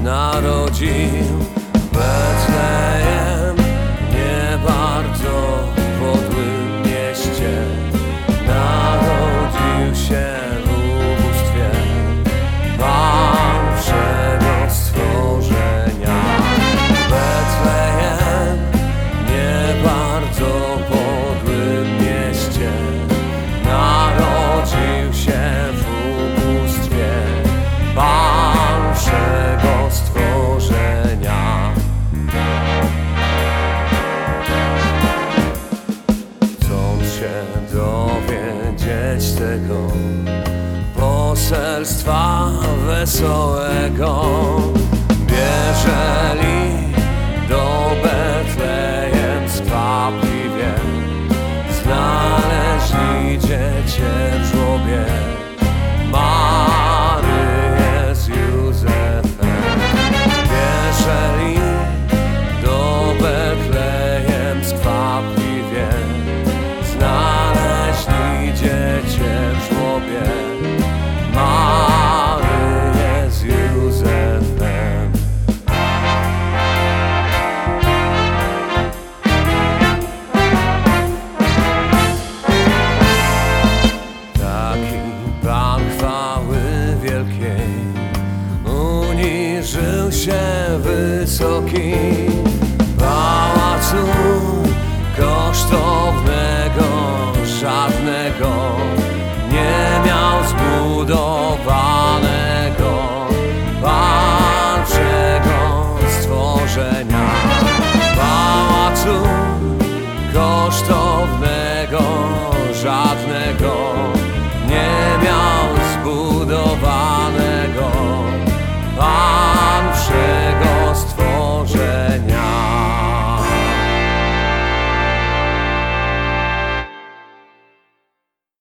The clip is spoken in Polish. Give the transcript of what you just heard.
narodził w Betlejem, nie bardzo podłym mieście. Narodził się w ubóstwie Pan wszego stworzenia. W Betlejem, nie bardzo podłym mieście, narodził się w ubóstwie Pan wszego stworzenia. Chcąc się dowiedzieć tego poselstwa wesołego, bierzeli do Betlejem skwapliwie, znaleźli dziecię w żłobie, Maryję z Józefem. Bierzeli do Betlejem skwapliwie, znaleźli dziecię w żłobie, Maryję z Józefem. Taki Pan chwały wielkiej, uniżył się wysoki, pałacu kosztowny